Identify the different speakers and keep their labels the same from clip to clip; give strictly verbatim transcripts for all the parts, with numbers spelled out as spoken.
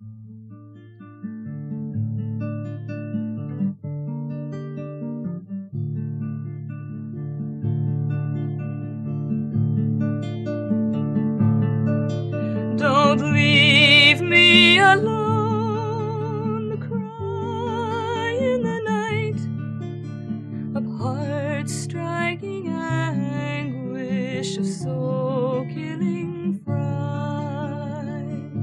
Speaker 1: Don't leave me alone to cry in the night of heart-striking anguish, of soul-killing fright.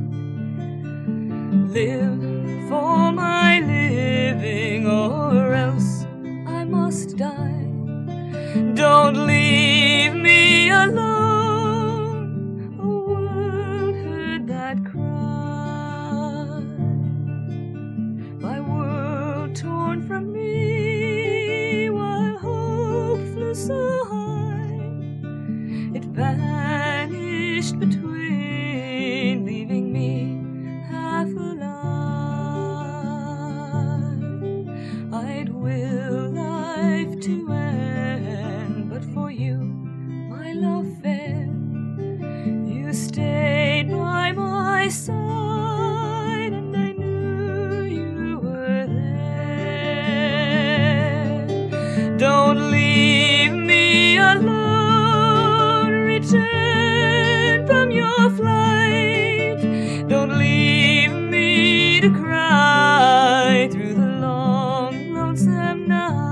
Speaker 1: Live for my living, or else I must die. Don't leave me alone, a world heard that cry. My world torn from me, while hope flew so high, it vanished between, leaving me half alive. I'd will life to end, but for you, my love fair, you stayed by my side, and I knew you were there. Don't leave me alone, return from your flight. Don't leave me to cry through the long, lonesome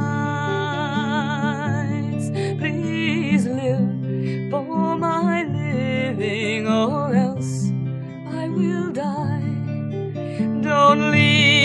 Speaker 1: nights. Please live for my living, or else I will die. Don't leave